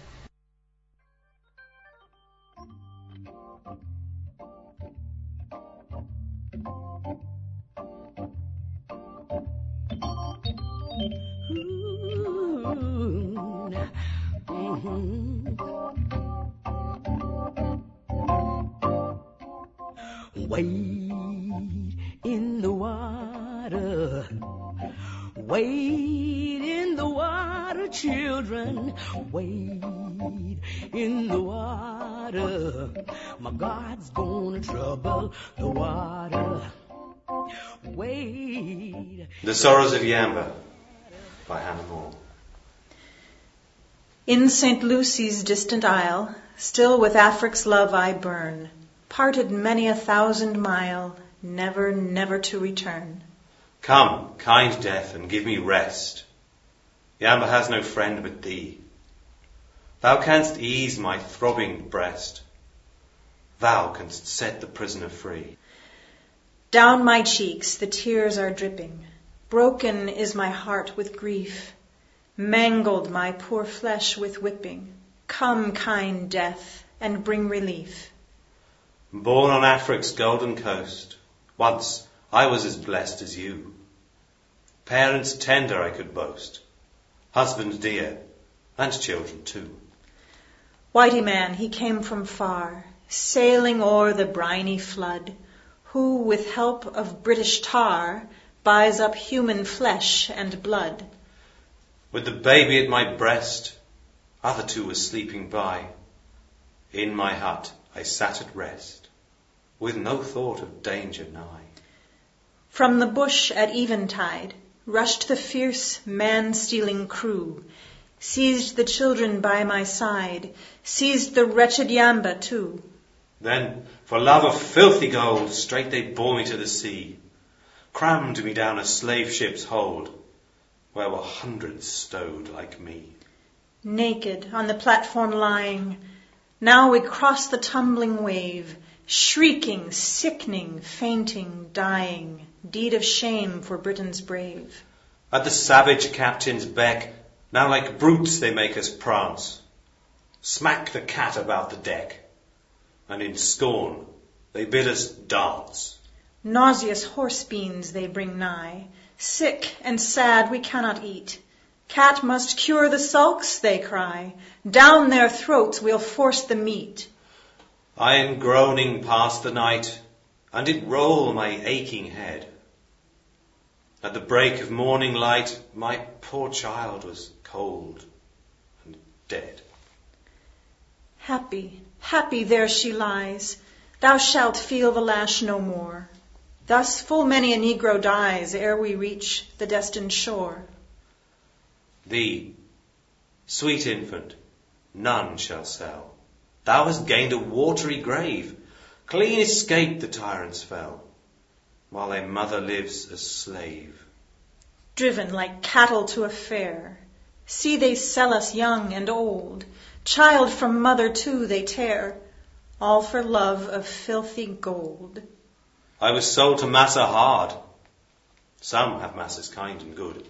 Wade in the water, wade in the water, children, wade in the water. My God's gonna trouble the water. Wade. The Sorrows of Yamba by Hannah More. In Saint Lucy's distant isle, still with Afric's love I burn, parted many a thousand mile, never, never to return. Come, kind death, and give me rest. Yamba has no friend but thee. Thou canst ease my throbbing breast. Thou canst set the prisoner free. Down my cheeks the tears are dripping. Broken is my heart with grief. Mangled my poor flesh with whipping. Come, kind death, and bring relief. Born on Afric's golden coast, once I was as blessed as you. Parents tender I could boast, husband dear, and children too. Whitey man, he came from far, sailing o'er the briny flood, who with help of British tar buys up human flesh and blood. With the baby at my breast, other two were sleeping by. In my hut I sat at rest, with no thought of danger nigh. From the bush at eventide rushed the fierce man-stealing crew, seized the children by my side, seized the wretched Yamba too. Then, for love of filthy gold, straight they bore me to the sea, crammed me down a slave ship's hold, where were hundreds stowed like me. Naked on the platform lying, now we cross the tumbling wave, shrieking, sickening, fainting, dying, deed of shame for Britain's brave. At the savage captain's beck, now like brutes they make us prance, smack the cat about the deck, and in scorn they bid us dance. Nauseous horse beans they bring nigh, sick and sad we cannot eat. Cat must cure the sulks, they cry, down their throats we'll force the meat. I am groaning past the night, and did roll my aching head. At the break of morning light, my poor child was cold and dead. Happy, happy there she lies, thou shalt feel the lash no more. Thus full many a negro dies ere we reach the destined shore. Thee, sweet infant, none shall sell. Thou hast gained a watery grave, clean escaped the tyrant's fell, while thy mother lives a slave. Driven like cattle to a fair, see they sell us young and old, child from mother too they tear, all for love of filthy gold. I was sold to massa hard, some have massas kind and good.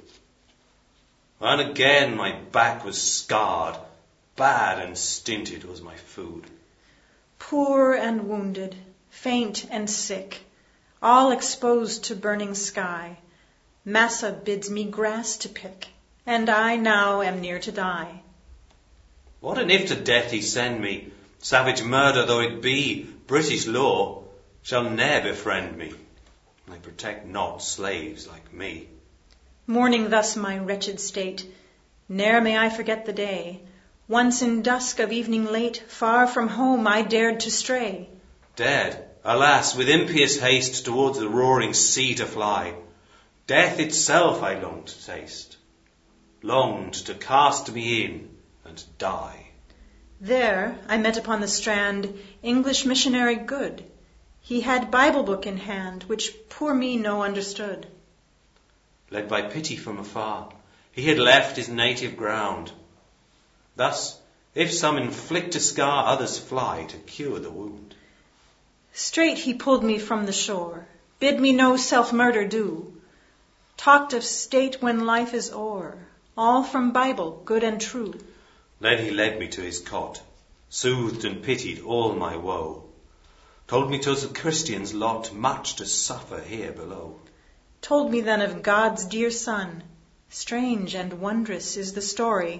And again my back was scarred, bad and stinted was my food. Poor and wounded, faint and sick, all exposed to burning sky, Massa bids me grass to pick, and I now am near to die. What an if to death he send me, savage murder though it be, British law shall ne'er befriend me. I protect not slaves like me. Mourning thus my wretched state, ne'er may I forget the day, once in dusk of evening late, far from home I dared to stray. Dared, alas, with impious haste towards the roaring sea to fly. Death itself I longed to taste, longed to cast me in and die. There I met upon the strand English missionary good. He had Bible book in hand, which poor me no understood. Led by pity from afar, he had left his native ground. Thus, if some inflict a scar, others fly to cure the wound. Straight he pulled me from the shore, bid me no self-murder do, talked of state when life is o'er, all from Bible, good and true. Then he led me to his cot, soothed and pitied all my woe, told me 'twas a Christian's lot much to suffer here below. Told me then of God's dear Son, strange and wondrous is the story,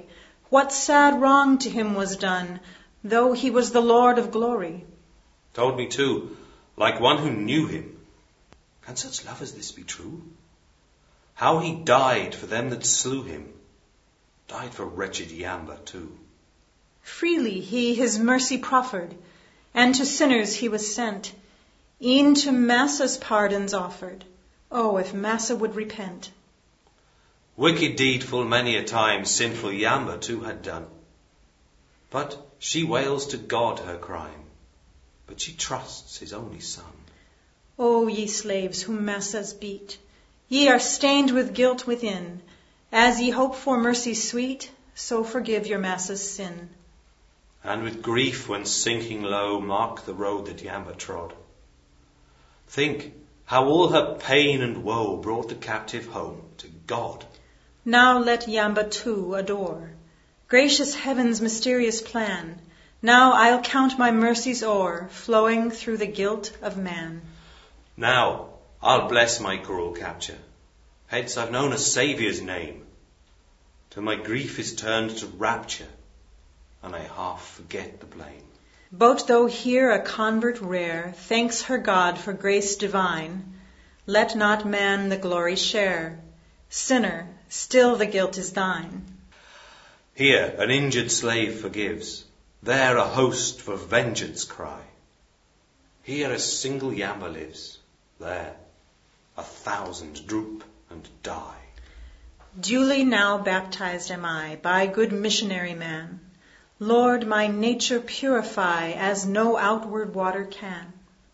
What sad wrong to him was done, though he was the Lord of glory? Told me too, like one who knew him. Can such love as this be true? How he died for them that slew him, died for wretched Yamba too. Freely he his mercy proffered, and to sinners he was sent. E'en to Massa's pardons offered. Oh, if Massa would repent. Wicked deed full many a time sinful Yamba too had done. But she wails to God her crime, but she trusts his only son. O ye slaves whom Massa's beat, ye are stained with guilt within. As ye hope for mercy sweet, so forgive your Massa's sin. And with grief when sinking low, mark the road that Yamba trod. Think how all her pain and woe brought the captive home to God. Now let Yamba too adore gracious heaven's mysterious plan. Now I'll count my mercies o'er, flowing through the guilt of man. Now I'll bless my cruel capture. Hence I've known a Saviour's name, till my grief is turned to rapture, and I half forget the blame. But though here a convert rare thanks her God for grace divine, let not man the glory share. Sinner, still the guilt is thine. Here an injured slave forgives, there a host for vengeance cry. Here a single Yamba lives, there a thousand droop and die. Duly now baptized am I by good missionary man. Lord, my nature purify as no outward water can.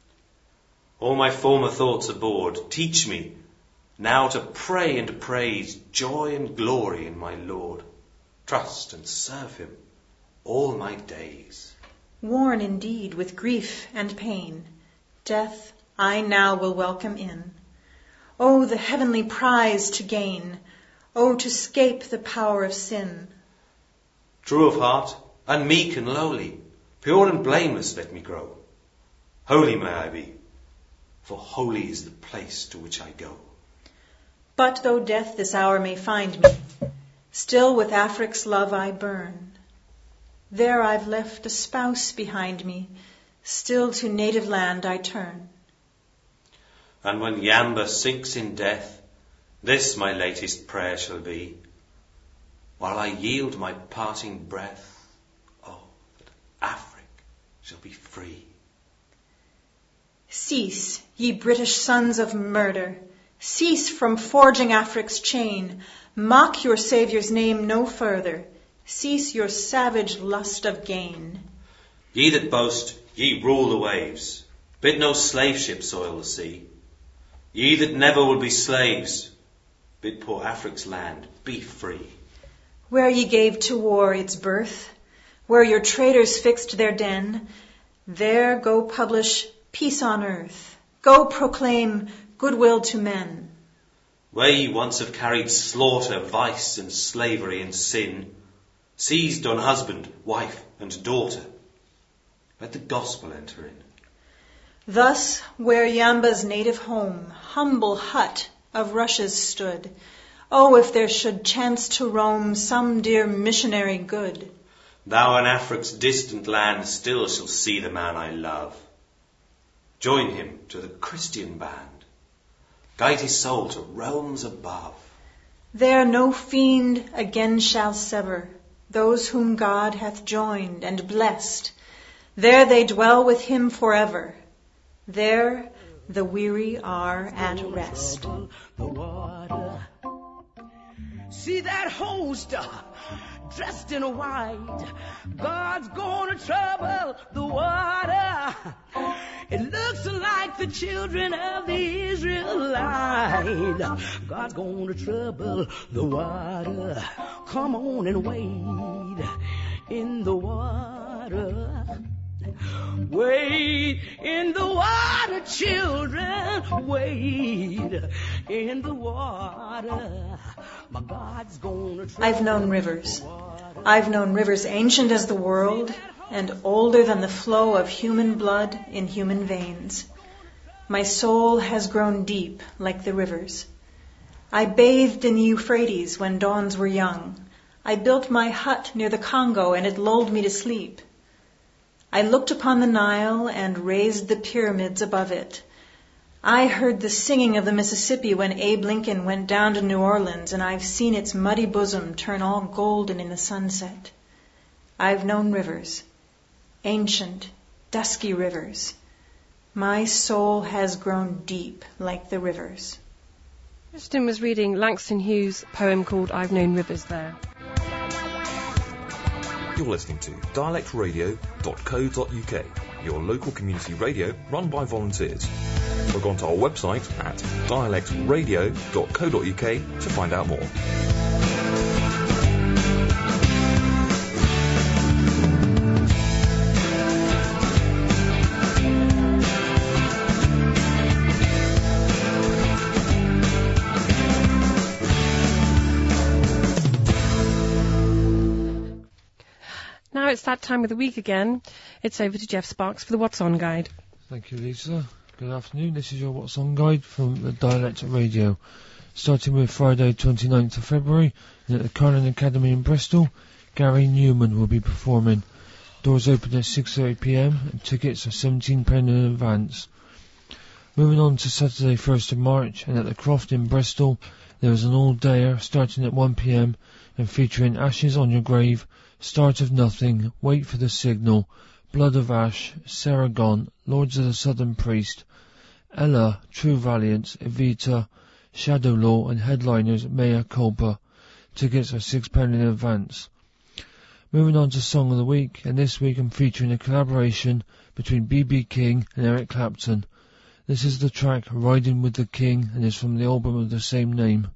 All my former thoughts abhorred, teach me now to pray and praise joy and glory in my Lord. Trust and serve him all my days. Worn indeed with grief and pain, death I now will welcome in. Oh, the heavenly prize to gain! Oh, to scape the power of sin! True of heart, and meek and lowly, pure and blameless let me grow. Holy may I be, for holy is the place to which I go. But though death this hour may find me, still with Afric's love I burn. There I've left a spouse behind me, still to native land I turn. And when Yamba sinks in death, this my latest prayer shall be, while I yield my parting breath, oh, that Afric shall be free. Cease, ye British sons of murder, cease from forging Afric's chain, mock your Saviour's name no further, cease your savage lust of gain. Ye that boast, ye rule the waves, bid no slave ship soil the sea. Ye that never will be slaves, bid poor Afric's land be free. Where ye gave to war its birth, where your traders fixed their den, there go publish peace on earth, go proclaim goodwill to men. Where ye once have carried slaughter, vice and slavery and sin, seized on husband, wife and daughter, let the gospel enter in. Thus, where Yamba's native home, humble hut of rushes stood, oh, if there should chance to roam some dear missionary good, thou in Afric's distant land still shall see the man I love. Join him to the Christian band, guide his soul to realms above. There no fiend again shall sever those whom God hath joined and blessed. There they dwell with him forever. There the weary are at rest. See that host dressed in white, God's gonna trouble the water. It looks like the children of the Israelite. God's gonna trouble the water. Come on and wade in the water. Wade in the water, children. Wade in the water. My God's gonna trouble. I've known rivers. I've known rivers ancient as the world and older than the flow of human blood in human veins. My soul has grown deep like the rivers. I bathed in the Euphrates when dawns were young. I built my hut near the Congo, and it lulled me to sleep. I looked upon the Nile and raised the pyramids above it. I heard the singing of the Mississippi when Abe Lincoln went down to New Orleans, and I've seen its muddy bosom turn all golden in the sunset. I've known rivers, ancient, dusky rivers. My soul has grown deep like the rivers. Kristen was reading Langston Hughes' poem called I've Known Rivers there. You're listening to dialect radio dot co dot uk, your local community radio run by volunteers. Log on to our website at dialect radio dot co dot uk to find out more. Now it's that time of the week again. It's over to Jeff Sparks for the What's On Guide. Thank you, Lisa. Good afternoon. This is your What's On Guide from the Dialect Radio. Starting with Friday twenty-ninth of February, and at the Carlin Academy in Bristol, Gary Newman will be performing. Doors open at six thirty p m and tickets are seventeen pounds in advance. Moving on to Saturday first of March, and at the Croft in Bristol, there is an all-dayer starting at one p m and featuring Ashes on Your Grave, Start of Nothing, Wait for the Signal, Blood of Ash, Saragon, Lords of the Southern Priest, Ella, True Valiant, Evita, Shadow Law, and headliners Mea Culpa. Tickets are six pounds in advance. Moving on to Song of the Week, and this week I'm featuring a collaboration between B B King and Eric Clapton. This is the track Riding with the King, and is from the album of the same name.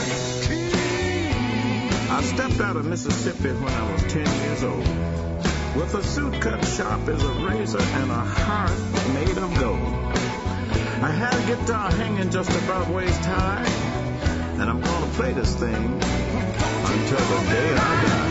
Mississippi when I was ten years old. with a suit cut sharp as a razor and a heart made of gold. I had a guitar hanging just about waist high, and I'm gonna play this thing until the day I die.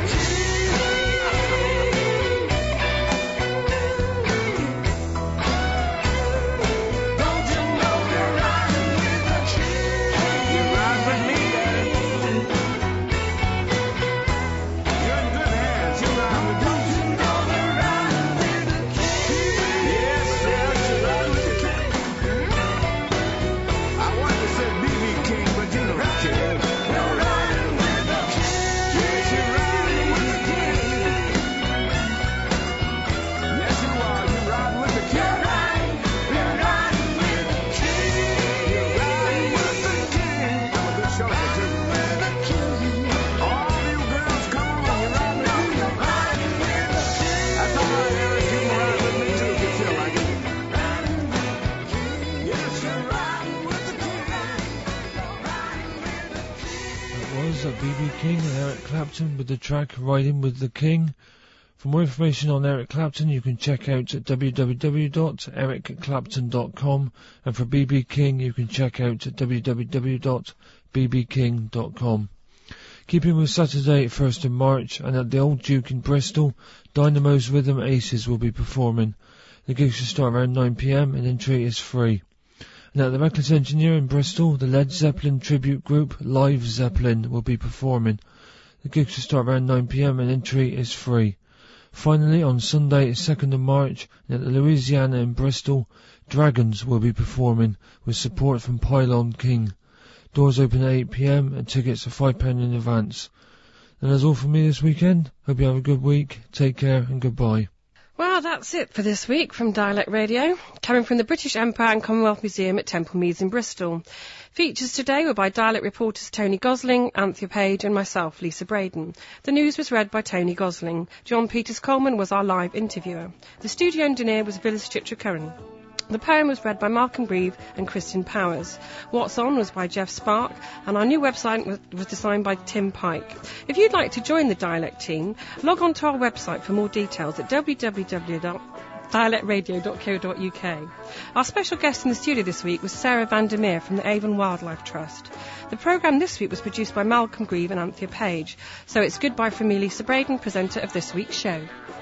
B B King and Eric Clapton with the track Riding with the King. For more information on Eric Clapton, you can check out at w w w dot eric clapton dot com, and for B B King, you can check out at w w w dot b b king dot com. Keeping with Saturday, first of March, and at the Old Duke in Bristol, Dynamo's Rhythm Aces will be performing. The gigs will start around nine p m and entry is free. And at the Reckless Engineer in Bristol, the Led Zeppelin tribute group Live Zeppelin will be performing. The gigs will start around nine p m and entry is free. Finally, on Sunday, second of March, at the Louisiana in Bristol, Dragons will be performing with support from Pylon King. Doors open at eight p m and tickets are five pounds in advance. And that's all from me this weekend. Hope you have a good week. Take care and goodbye. Well, that's it for this week from Dialect Radio, coming from the British Empire and Commonwealth Museum at Temple Meads in Bristol. Features today were by Dialect reporters Tony Gosling, Anthea Page and myself, Lisa Braden. The news was read by Tony Gosling. John Peters Coleman was our live interviewer. The studio engineer was Vilas Chitrakaran. The poem was read by Malcolm Grieve and Kristen Powers. What's On was by Jeff Spark, and our new website was, was designed by Tim Pike. If you'd like to join the Dialect team, log on to our website for more details at w w w dot dialect radio dot co dot u k. Our special guest in the studio this week was Sarah Vandermeer from the Avon Wildlife Trust. The programme this week was produced by Malcolm Grieve and Anthea Page. So it's goodbye from me, Lisa Braden, presenter of this week's show.